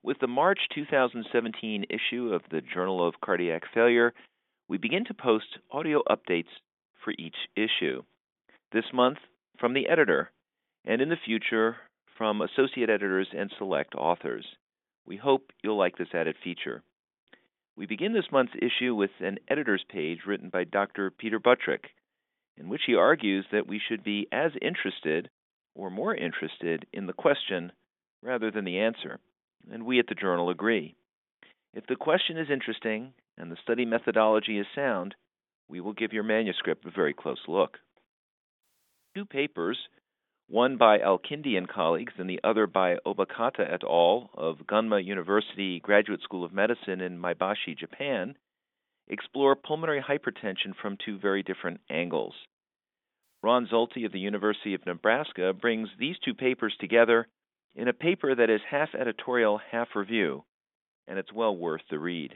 With the March 2017 issue of the Journal of Cardiac Failure, we begin to post audio updates for each issue. This month, from the editor, and in the future, from associate editors and select authors. We hope you'll like this added feature. We begin this month's issue with an editor's page written by Dr. Peter Buttrick, in which he argues that we should be as interested or more interested in the question rather than the answer, and we at the Journal agree. If the question is interesting and the study methodology is sound, we will give your manuscript a very close look. Two papers, one by Al-Kindi and colleagues and the other by Obokata et al. Of Gunma University Graduate School of Medicine in Maebashi, Japan, explore pulmonary hypertension from two very different angles. Ron Zulte of the University of Nebraska brings these two papers together in a paper that is half editorial, half review, and it's well worth the read.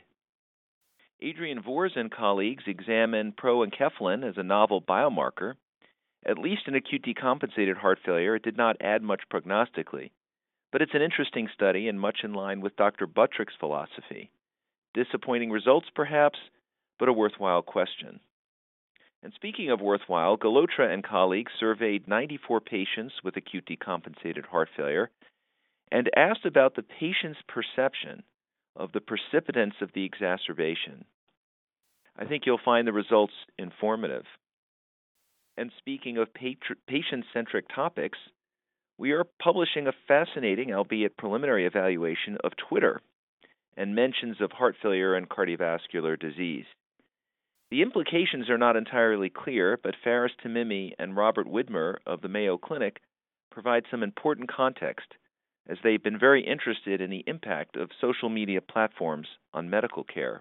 Adrian Vors and colleagues examine proenkephalin as a novel biomarker. At least in acute decompensated heart failure, it did not add much prognostically, but it's an interesting study and much in line with Dr. Buttrick's philosophy. Disappointing results, perhaps, but a worthwhile question. And speaking of worthwhile, Galotra and colleagues surveyed 94 patients with acute decompensated heart failure and asked about the patient's perception of the precipitants of the exacerbation. I think you'll find the results informative. And speaking of patient-centric topics, we are publishing a fascinating, albeit preliminary, evaluation of Twitter and mentions of heart failure and cardiovascular disease. The implications are not entirely clear, but Faris Tamimi and Robert Widmer of the Mayo Clinic provide some important context, as they've been very interested in the impact of social media platforms on medical care.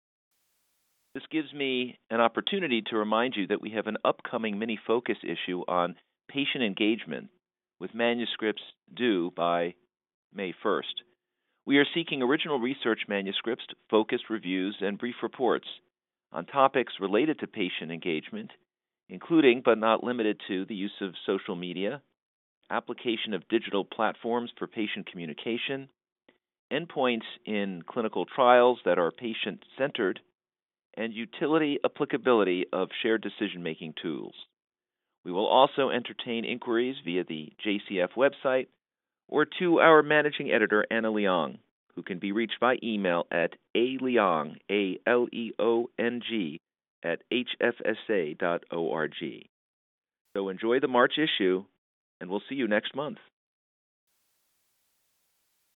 This gives me an opportunity to remind you that we have an upcoming mini-focus issue on patient engagement with manuscripts due by May 1st. We are seeking original research manuscripts, focused reviews, and brief reports on topics related to patient engagement, including but not limited to the use of social media, application of digital platforms for patient communication, endpoints in clinical trials that are patient-centered, and utility applicability of shared decision-making tools. We will also entertain inquiries via the JCF website or to our managing editor, Anna Leong, who can be reached by email at aleong, A-L-E-O-N-G, @hfsa.org. So enjoy the March issue, and we'll see you next month.